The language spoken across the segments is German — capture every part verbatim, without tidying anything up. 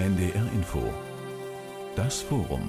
N D R Info. Das Forum.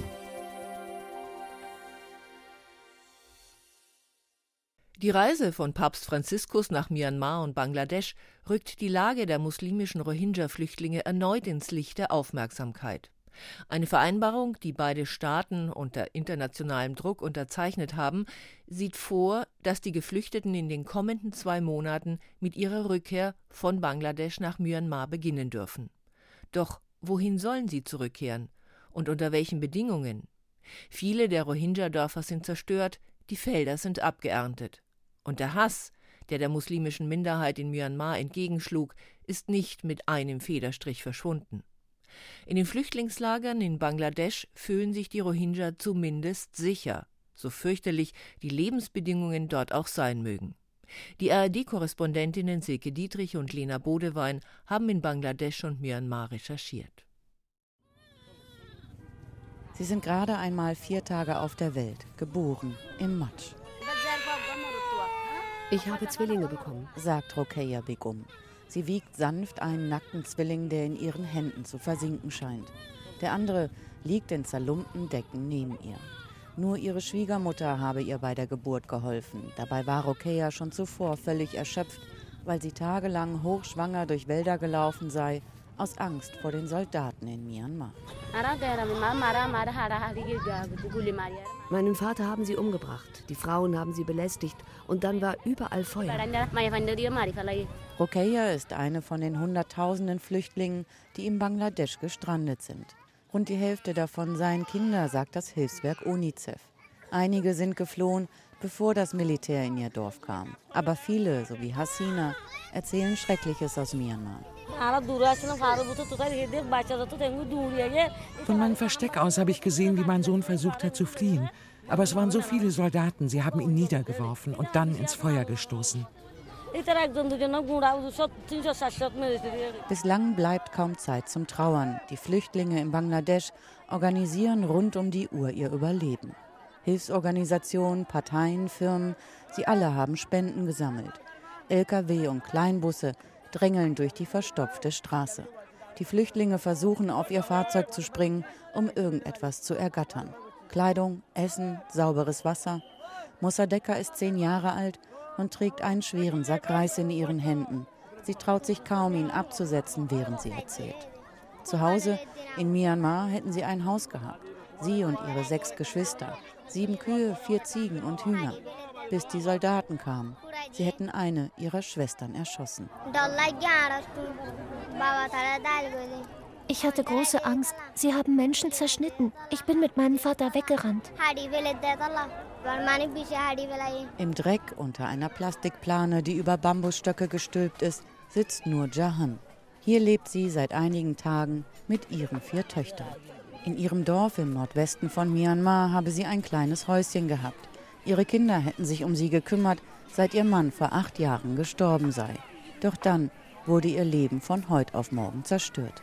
Die Reise von Papst Franziskus nach Myanmar und Bangladesch rückt die Lage der muslimischen Rohingya-Flüchtlinge erneut ins Licht der Aufmerksamkeit. Eine Vereinbarung, die beide Staaten unter internationalem Druck unterzeichnet haben, sieht vor, dass die Geflüchteten in den kommenden zwei Monaten mit ihrer Rückkehr von Bangladesch nach Myanmar beginnen dürfen. Doch wohin sollen sie zurückkehren und unter welchen Bedingungen? Viele der Rohingya-Dörfer sind zerstört, die Felder sind abgeerntet. Und der Hass, der der muslimischen Minderheit in Myanmar entgegenschlug, ist nicht mit einem Federstrich verschwunden. In den Flüchtlingslagern in Bangladesch fühlen sich die Rohingya zumindest sicher, so fürchterlich die Lebensbedingungen dort auch sein mögen. Die A R D-Korrespondentinnen Silke Dietrich und Lena Bodewein haben in Bangladesch und Myanmar recherchiert. Sie sind gerade einmal vier Tage auf der Welt, geboren im Matsch. Ich habe Zwillinge bekommen, sagt Rokeya Begum. Sie wiegt sanft einen nackten Zwilling, der in ihren Händen zu versinken scheint. Der andere liegt in zerlumpten Decken neben ihr. Nur ihre Schwiegermutter habe ihr bei der Geburt geholfen. Dabei war Rokeya schon zuvor völlig erschöpft, weil sie tagelang hochschwanger durch Wälder gelaufen sei, aus Angst vor den Soldaten in Myanmar. Meinen Vater haben sie umgebracht, die Frauen haben sie belästigt und dann war überall Feuer. Rokeya ist eine von den Hunderttausenden Flüchtlingen, die in Bangladesch gestrandet sind. Rund die Hälfte davon seien Kinder, sagt das Hilfswerk UNICEF. Einige sind geflohen, bevor das Militär in ihr Dorf kam. Aber viele, so wie Hasina, erzählen Schreckliches aus Myanmar. Von meinem Versteck aus habe ich gesehen, wie mein Sohn versucht hat zu fliehen. Aber es waren so viele Soldaten, sie haben ihn niedergeworfen und dann ins Feuer gestoßen. Bislang bleibt kaum Zeit zum Trauern. Die Flüchtlinge in Bangladesch organisieren rund um die Uhr ihr Überleben. Hilfsorganisationen, Parteien, Firmen, sie alle haben Spenden gesammelt. L K W und Kleinbusse drängeln durch die verstopfte Straße. Die Flüchtlinge versuchen, auf ihr Fahrzeug zu springen, um irgendetwas zu ergattern. Kleidung, Essen, sauberes Wasser. Mossadegh ist zehn Jahre alt und trägt einen schweren Sack Reis in ihren Händen. Sie traut sich kaum, ihn abzusetzen, während sie erzählt. Zu Hause in Myanmar hätten sie ein Haus gehabt. Sie und ihre sechs Geschwister. Sieben Kühe, vier Ziegen und Hühner. Bis die Soldaten kamen. Sie hätten eine ihrer Schwestern erschossen. Ich hatte große Angst. Sie haben Menschen zerschnitten. Ich bin mit meinem Vater weggerannt. Im Dreck unter einer Plastikplane, die über Bambusstöcke gestülpt ist, sitzt nur Jahan. Hier lebt sie seit einigen Tagen mit ihren vier Töchtern. In ihrem Dorf im Nordwesten von Myanmar habe sie ein kleines Häuschen gehabt. Ihre Kinder hätten sich um sie gekümmert, seit ihr Mann vor acht Jahren gestorben sei. Doch dann wurde ihr Leben von heute auf morgen zerstört.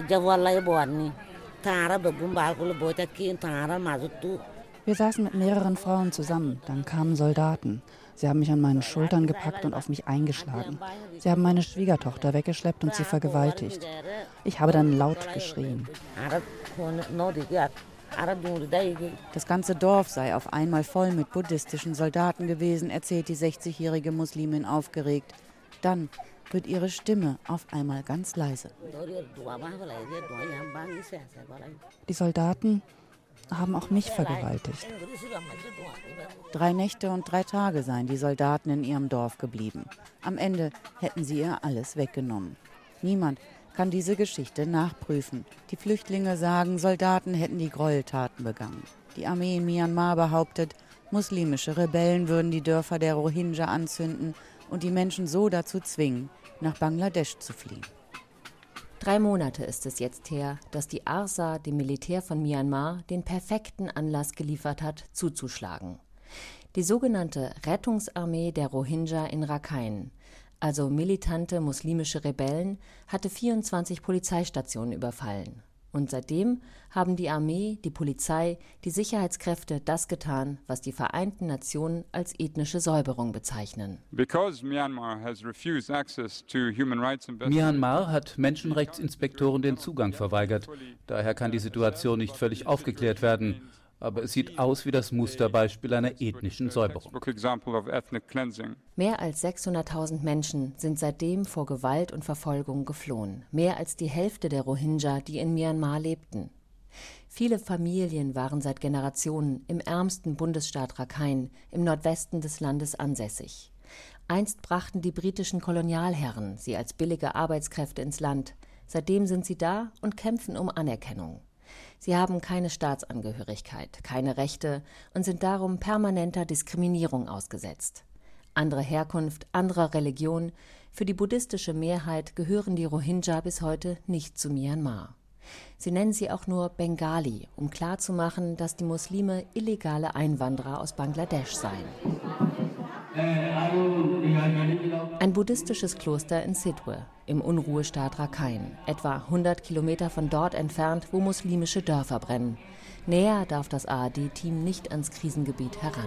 Wir saßen mit mehreren Frauen zusammen. Dann kamen Soldaten. Sie haben mich an meinen Schultern gepackt und auf mich eingeschlagen. Sie haben meine Schwiegertochter weggeschleppt und sie vergewaltigt. Ich habe dann laut geschrien. Das ganze Dorf sei auf einmal voll mit buddhistischen Soldaten gewesen, erzählt die sechzigjährige Muslimin aufgeregt. Dann wird ihre Stimme auf einmal ganz leise. Die Soldaten haben auch mich vergewaltigt. Drei Nächte und drei Tage seien die Soldaten in ihrem Dorf geblieben. Am Ende hätten sie ihr alles weggenommen. Niemand kann diese Geschichte nachprüfen. Die Flüchtlinge sagen, Soldaten hätten die Gräueltaten begangen. Die Armee in Myanmar behauptet, muslimische Rebellen würden die Dörfer der Rohingya anzünden und die Menschen so dazu zwingen, nach Bangladesch zu fliehen. Drei Monate ist es jetzt her, dass die A R S A dem Militär von Myanmar den perfekten Anlass geliefert hat, zuzuschlagen. Die sogenannte Rettungsarmee der Rohingya in Rakhine, also militante muslimische Rebellen, hatte vierundzwanzig Polizeistationen überfallen. Und seitdem haben die Armee, die Polizei, die Sicherheitskräfte das getan, was die Vereinten Nationen als ethnische Säuberung bezeichnen. Myanmar hat Menschenrechtsinspektoren den Zugang verweigert. Daher kann die Situation nicht völlig aufgeklärt werden. Aber es sieht aus wie das Musterbeispiel einer ethnischen Säuberung. Mehr als sechshunderttausend Menschen sind seitdem vor Gewalt und Verfolgung geflohen. Mehr als die Hälfte der Rohingya, die in Myanmar lebten. Viele Familien waren seit Generationen im ärmsten Bundesstaat Rakhine im Nordwesten des Landes ansässig. Einst brachten die britischen Kolonialherren sie als billige Arbeitskräfte ins Land. Seitdem sind sie da und kämpfen um Anerkennung. Sie haben keine Staatsangehörigkeit, keine Rechte und sind darum permanenter Diskriminierung ausgesetzt. Andere Herkunft, anderer Religion, für die buddhistische Mehrheit gehören die Rohingya bis heute nicht zu Myanmar. Sie nennen sie auch nur Bengali, um klarzumachen, dass die Muslime illegale Einwanderer aus Bangladesch seien. Ein buddhistisches Kloster in Sidhwe, im Unruhestaat Rakhine, etwa hundert Kilometer von dort entfernt, wo muslimische Dörfer brennen. Näher darf das A R D-Team nicht ans Krisengebiet heran.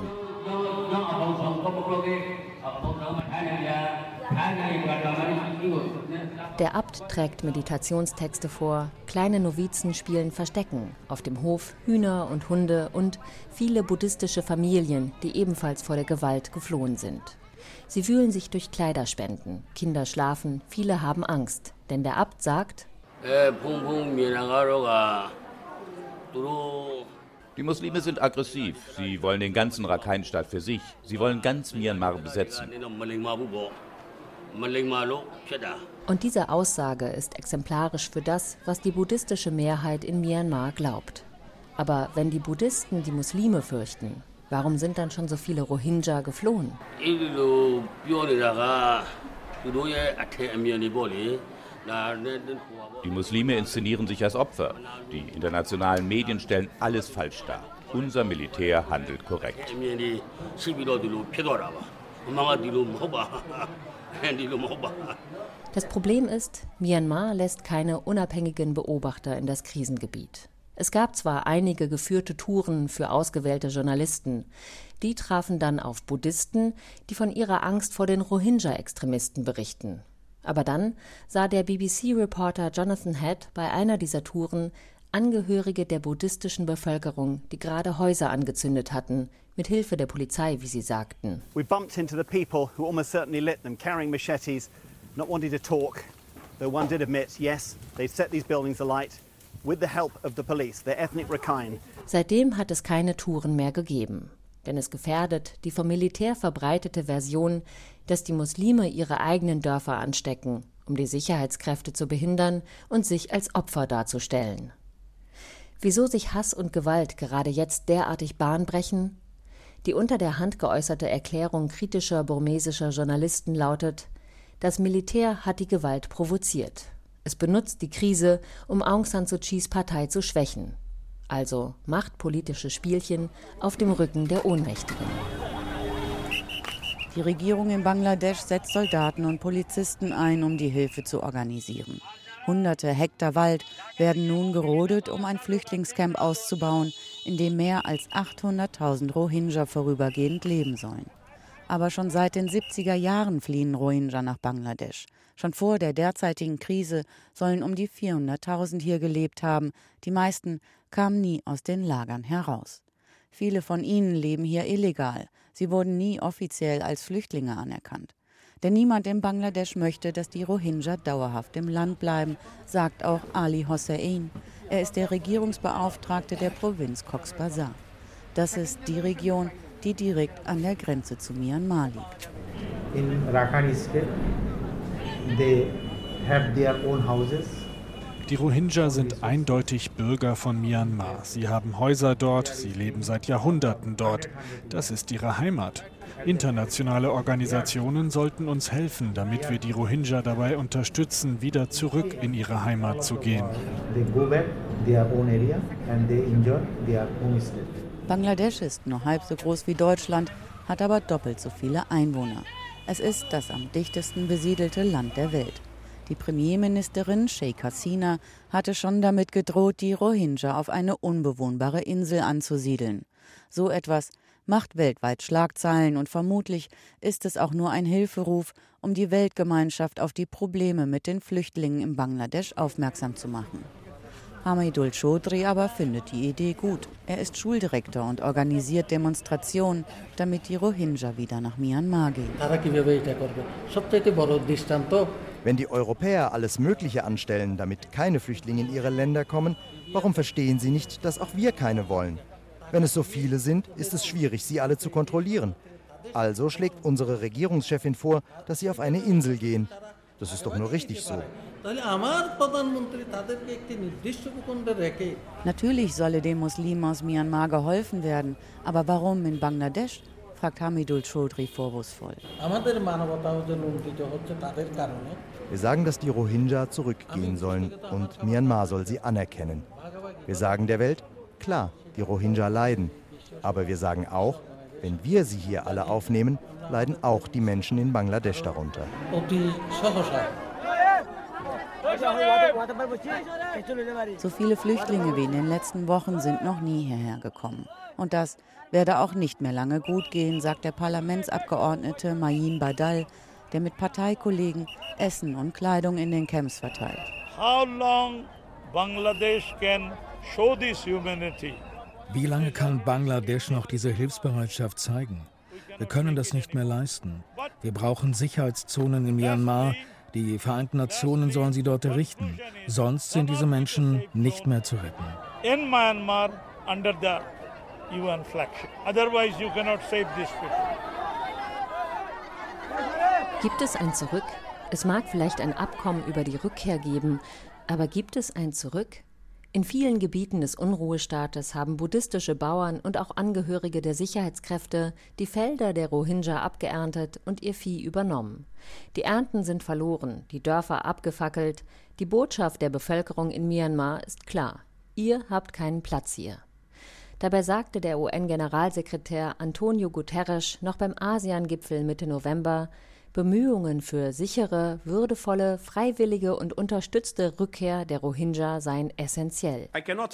Der Abt trägt Meditationstexte vor, kleine Novizen spielen Verstecken, auf dem Hof Hühner und Hunde und viele buddhistische Familien, die ebenfalls vor der Gewalt geflohen sind. Sie wühlen sich durch Kleiderspenden, Kinder schlafen, viele haben Angst, denn der Abt sagt: Die Muslime sind aggressiv. Sie wollen den ganzen Rakhine-Staat für sich. Sie wollen ganz Myanmar besetzen. Und diese Aussage ist exemplarisch für das, was die buddhistische Mehrheit in Myanmar glaubt. Aber wenn die Buddhisten die Muslime fürchten, warum sind dann schon so viele Rohingya geflohen? Die Muslime inszenieren sich als Opfer. Die internationalen Medien stellen alles falsch dar. Unser Militär handelt korrekt. Das Problem ist, Myanmar lässt keine unabhängigen Beobachter in das Krisengebiet. Es gab zwar einige geführte Touren für ausgewählte Journalisten. Die trafen dann auf Buddhisten, die von ihrer Angst vor den Rohingya-Extremisten berichten. Aber dann sah der B B C-Reporter Jonathan Head bei einer dieser Touren Angehörige der buddhistischen Bevölkerung, die gerade Häuser angezündet hatten, mit Hilfe der Polizei, wie sie sagten. We bumped into the people who almost certainly lit them, carrying machetes, not wanting to talk. Though one did admit, yes, they'd set these buildings alight with the help of the police, the ethnic Rakhine. Seitdem hat es keine Touren mehr gegeben. Denn es gefährdet die vom Militär verbreitete Version, dass die Muslime ihre eigenen Dörfer anstecken, um die Sicherheitskräfte zu behindern und sich als Opfer darzustellen. Wieso sich Hass und Gewalt gerade jetzt derartig Bahn brechen? Die unter der Hand geäußerte Erklärung kritischer burmesischer Journalisten lautet: Das Militär hat die Gewalt provoziert. Es benutzt die Krise, um Aung San Suu Kyis Partei zu schwächen. Also machtpolitische Spielchen auf dem Rücken der Ohnmächtigen. Die Regierung in Bangladesch setzt Soldaten und Polizisten ein, um die Hilfe zu organisieren. Hunderte Hektar Wald werden nun gerodet, um ein Flüchtlingscamp auszubauen, in dem mehr als achthunderttausend Rohingya vorübergehend leben sollen. Aber schon seit den siebziger Jahren fliehen Rohingya nach Bangladesch. Schon vor der derzeitigen Krise sollen um die vierhunderttausend hier gelebt haben. Die meisten kamen nie aus den Lagern heraus. Viele von ihnen leben hier illegal. Sie wurden nie offiziell als Flüchtlinge anerkannt. Denn niemand in Bangladesch möchte, dass die Rohingya dauerhaft im Land bleiben, sagt auch Ali Hossein. Er ist der Regierungsbeauftragte der Provinz Cox's Bazar. Das ist die Region, die direkt an der Grenze zu Myanmar liegt. In Rakhine State, they have their own houses. Die Rohingya sind eindeutig Bürger von Myanmar. Sie haben Häuser dort, sie leben seit Jahrhunderten dort. Das ist ihre Heimat. Internationale Organisationen sollten uns helfen, damit wir die Rohingya dabei unterstützen, wieder zurück in ihre Heimat zu gehen. Bangladesch ist nur halb so groß wie Deutschland, hat aber doppelt so viele Einwohner. Es ist das am dichtesten besiedelte Land der Welt. Die Premierministerin Sheikh Hasina hatte schon damit gedroht, die Rohingya auf eine unbewohnbare Insel anzusiedeln. So etwas macht weltweit Schlagzeilen und vermutlich ist es auch nur ein Hilferuf, um die Weltgemeinschaft auf die Probleme mit den Flüchtlingen in Bangladesch aufmerksam zu machen. Hamidul Chaudhry aber findet die Idee gut. Er ist Schuldirektor und organisiert Demonstrationen, damit die Rohingya wieder nach Myanmar gehen. Wenn die Europäer alles Mögliche anstellen, damit keine Flüchtlinge in ihre Länder kommen, warum verstehen sie nicht, dass auch wir keine wollen? Wenn es so viele sind, ist es schwierig, sie alle zu kontrollieren. Also schlägt unsere Regierungschefin vor, dass sie auf eine Insel gehen. Das ist doch nur richtig so. Natürlich solle den Muslimen aus Myanmar geholfen werden. Aber warum in Bangladesch? Fragt Hamidul Chaudhry vorwurfsvoll. Wir sagen, dass die Rohingya zurückgehen sollen und Myanmar soll sie anerkennen. Wir sagen der Welt, klar, die Rohingya leiden. Aber wir sagen auch, wenn wir sie hier alle aufnehmen, leiden auch die Menschen in Bangladesch darunter. So viele Flüchtlinge wie in den letzten Wochen sind noch nie hierher gekommen. Und das werde auch nicht mehr lange gut gehen, sagt der Parlamentsabgeordnete Mayin Badal, der mit Parteikollegen Essen und Kleidung in den Camps verteilt. How long Bangladesh can show this humanity? Wie lange kann Bangladesch noch diese Hilfsbereitschaft zeigen? Wir können das nicht mehr leisten. Wir brauchen Sicherheitszonen in Myanmar. Die Vereinten Nationen sollen sie dort errichten. Sonst sind diese Menschen nicht mehr zu retten. In Myanmar under the U N flag. Otherwise you cannot save these people. Gibt es ein Zurück? Es mag vielleicht ein Abkommen über die Rückkehr geben, aber gibt es ein Zurück? In vielen Gebieten des Unruhestaates haben buddhistische Bauern und auch Angehörige der Sicherheitskräfte die Felder der Rohingya abgeerntet und ihr Vieh übernommen. Die Ernten sind verloren, die Dörfer abgefackelt. Die Botschaft der Bevölkerung in Myanmar ist klar: Ihr habt keinen Platz hier. Dabei sagte der U N-Generalsekretär Antonio Guterres noch beim ASEAN-Gipfel Mitte November, Bemühungen für sichere, würdevolle, freiwillige und unterstützte Rückkehr der Rohingya seien essentiell.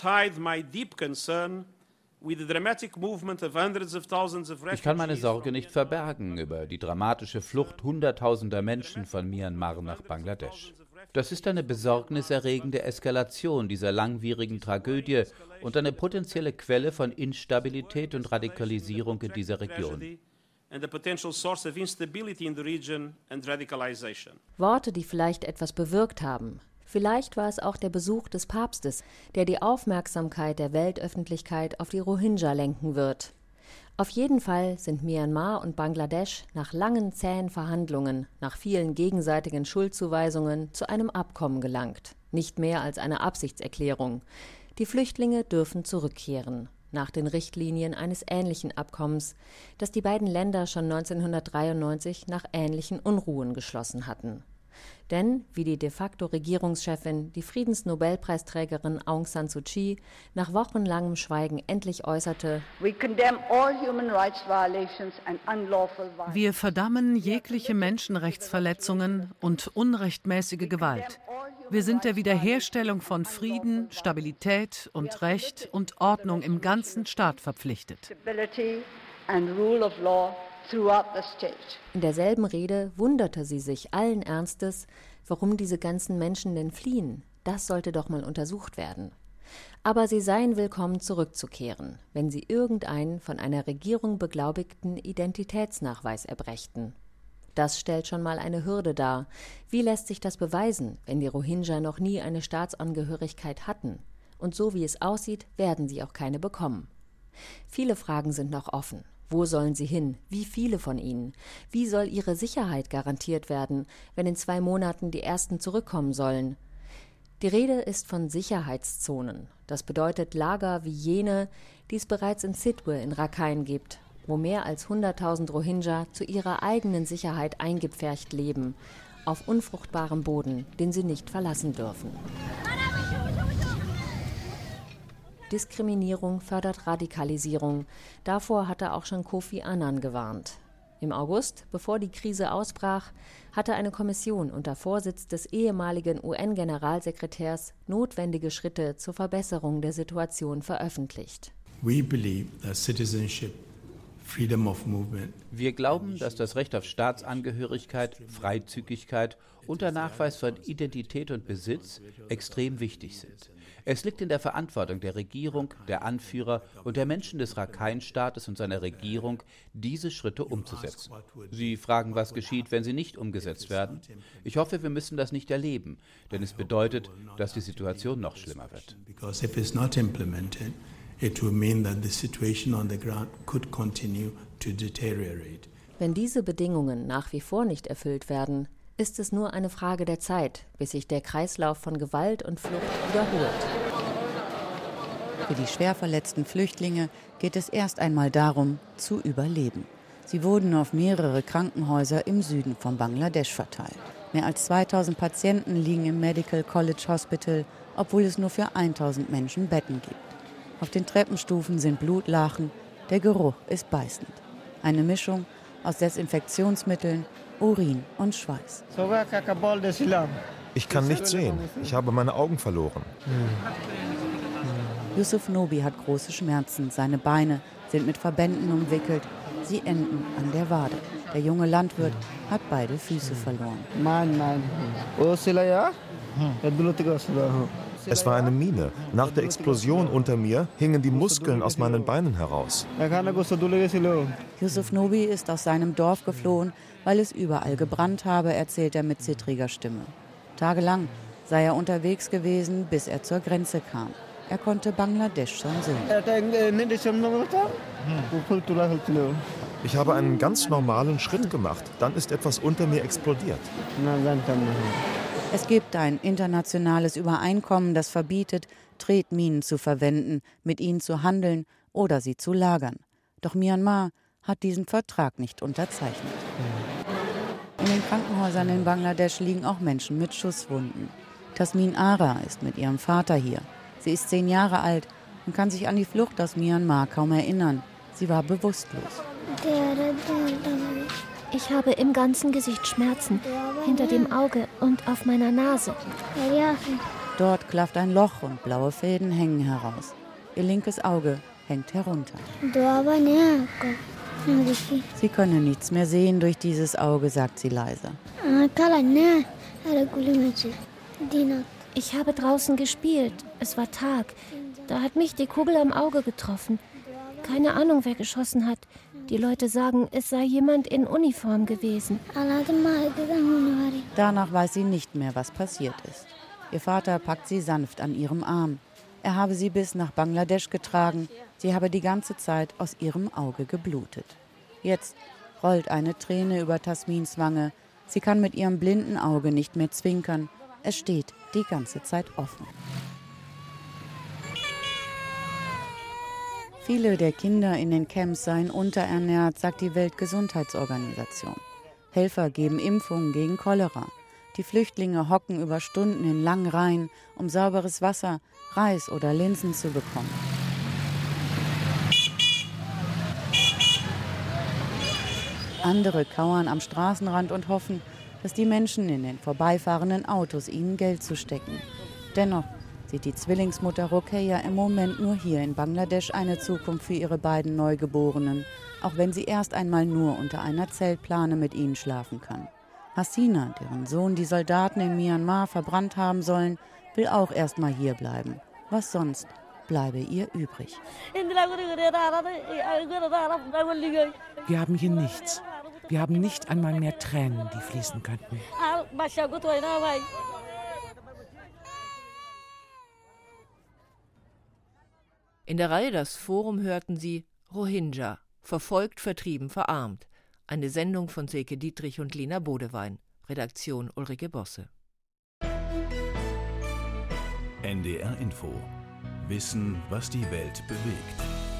Ich kann meine Sorge nicht verbergen über die dramatische Flucht hunderttausender Menschen von Myanmar nach Bangladesch. Das ist eine besorgniserregende Eskalation dieser langwierigen Tragödie und eine potenzielle Quelle von Instabilität und Radikalisierung in dieser Region. Worte, die vielleicht etwas bewirkt haben. Vielleicht war es auch der Besuch des Papstes, der die Aufmerksamkeit der Weltöffentlichkeit auf die Rohingya lenken wird. Auf jeden Fall sind Myanmar und Bangladesch nach langen, zähen Verhandlungen, nach vielen gegenseitigen Schuldzuweisungen zu einem Abkommen gelangt. Nicht mehr als eine Absichtserklärung. Die Flüchtlinge dürfen zurückkehren. Nach den Richtlinien eines ähnlichen Abkommens, das die beiden Länder schon neunzehnhundertdreiundneunzig nach ähnlichen Unruhen geschlossen hatten. Denn, wie die de facto Regierungschefin, die Friedensnobelpreisträgerin Aung San Suu Kyi, nach wochenlangem Schweigen endlich äußerte: Wir verdammen jegliche Menschenrechtsverletzungen und unrechtmäßige Gewalt. Wir sind der Wiederherstellung von Frieden, Stabilität und Recht und Ordnung im ganzen Staat verpflichtet. In derselben Rede wunderte sie sich allen Ernstes, warum diese ganzen Menschen denn fliehen. Das sollte doch mal untersucht werden. Aber sie seien willkommen zurückzukehren, wenn sie irgendeinen von einer Regierung beglaubigten Identitätsnachweis erbrächten. Das stellt schon mal eine Hürde dar. Wie lässt sich das beweisen, wenn die Rohingya noch nie eine Staatsangehörigkeit hatten? Und so wie es aussieht, werden sie auch keine bekommen. Viele Fragen sind noch offen. Wo sollen sie hin? Wie viele von ihnen? Wie soll ihre Sicherheit garantiert werden, wenn in zwei Monaten die ersten zurückkommen sollen? Die Rede ist von Sicherheitszonen. Das bedeutet Lager wie jene, die es bereits in Sitwe in Rakhine gibt, wo mehr als hunderttausend Rohingya zu ihrer eigenen Sicherheit eingepfercht leben, auf unfruchtbarem Boden, den sie nicht verlassen dürfen. Diskriminierung fördert Radikalisierung. Davor hatte auch schon Kofi Annan gewarnt. Im August, bevor die Krise ausbrach, hatte eine Kommission unter Vorsitz des ehemaligen U N-Generalsekretärs notwendige Schritte zur Verbesserung der Situation veröffentlicht. We believe that citizenship, freedom of movement. Wir glauben, dass das Recht auf Staatsangehörigkeit, Freizügigkeit und der Nachweis von Identität und Besitz extrem wichtig sind. Es liegt in der Verantwortung der Regierung, der Anführer und der Menschen des Rakhine-Staates und seiner Regierung, diese Schritte umzusetzen. Sie fragen, was geschieht, wenn sie nicht umgesetzt werden? Ich hoffe, wir müssen das nicht erleben, denn es bedeutet, dass die Situation noch schlimmer wird. Because if it's not implemented, it will mean that the situation on the ground could continue to deteriorate. Wenn diese Bedingungen nach wie vor nicht erfüllt werden, ist es nur eine Frage der Zeit, bis sich der Kreislauf von Gewalt und Flucht wiederholt. Für die schwer verletzten Flüchtlinge geht es erst einmal darum, zu überleben. Sie wurden auf mehrere Krankenhäuser im Süden von Bangladesch verteilt. Mehr als zweitausend Patienten liegen im Medical College Hospital, obwohl es nur für tausend Menschen Betten gibt. Auf den Treppenstufen sind Blutlachen, der Geruch ist beißend. Eine Mischung aus Desinfektionsmitteln, Urin und Schweiß. Ich kann nichts sehen. Ich habe meine Augen verloren. Yusuf Nobi hat große Schmerzen. Seine Beine sind mit Verbänden umwickelt. Sie enden an der Wade. Der junge Landwirt hat beide Füße verloren. Es war eine Mine. Nach der Explosion unter mir hingen die Muskeln aus meinen Beinen heraus. Yusuf Nobi ist aus seinem Dorf geflohen, weil es überall gebrannt habe, erzählt er mit zittriger Stimme. Tagelang sei er unterwegs gewesen, bis er zur Grenze kam. Er konnte Bangladesch schon sehen. Ich habe einen ganz normalen Schritt gemacht. Dann ist etwas unter mir explodiert. Es gibt ein internationales Übereinkommen, das verbietet, Tretminen zu verwenden, mit ihnen zu handeln oder sie zu lagern. Doch Myanmar hat diesen Vertrag nicht unterzeichnet. In den Krankenhäusern in Bangladesch liegen auch Menschen mit Schusswunden. Tasmin Ara ist mit ihrem Vater hier. Sie ist zehn Jahre alt und kann sich an die Flucht aus Myanmar kaum erinnern. Sie war bewusstlos. Ich habe im ganzen Gesicht Schmerzen, hinter dem Auge und auf meiner Nase. Dort klafft ein Loch und blaue Fäden hängen heraus. Ihr linkes Auge hängt herunter. Sie könne nichts mehr sehen durch dieses Auge, sagt sie leise. Ich habe draußen gespielt. Es war Tag. Da hat mich die Kugel am Auge getroffen. Keine Ahnung, wer geschossen hat. Die Leute sagen, es sei jemand in Uniform gewesen. Danach weiß sie nicht mehr, was passiert ist. Ihr Vater packt sie sanft an ihrem Arm. Er habe sie bis nach Bangladesch getragen. Sie habe die ganze Zeit aus ihrem Auge geblutet. Jetzt rollt eine Träne über Tasmins Wange. Sie kann mit ihrem blinden Auge nicht mehr zwinkern. Es steht die ganze Zeit offen. Viele der Kinder in den Camps seien unterernährt, sagt die Weltgesundheitsorganisation. Helfer geben Impfungen gegen Cholera. Die Flüchtlinge hocken über Stunden in langen Reihen, um sauberes Wasser, Reis oder Linsen zu bekommen. Andere kauern am Straßenrand und hoffen, dass die Menschen in den vorbeifahrenden Autos ihnen Geld zustecken. Dennoch sieht die Zwillingsmutter Rokeya im Moment nur hier in Bangladesch eine Zukunft für ihre beiden Neugeborenen, auch wenn sie erst einmal nur unter einer Zeltplane mit ihnen schlafen kann. Hasina, deren Sohn die Soldaten in Myanmar verbrannt haben sollen, will auch erst mal hier bleiben. Was sonst bleibe ihr übrig? Wir haben hier nichts. Wir haben nicht einmal mehr Tränen, die fließen könnten. In der Reihe Das Forum hörten Sie Rohingya, verfolgt, vertrieben, verarmt. Eine Sendung von Silke Dietrich und Lina Bodewein. Redaktion Ulrike Bosse. N D R Info. Wissen, was die Welt bewegt.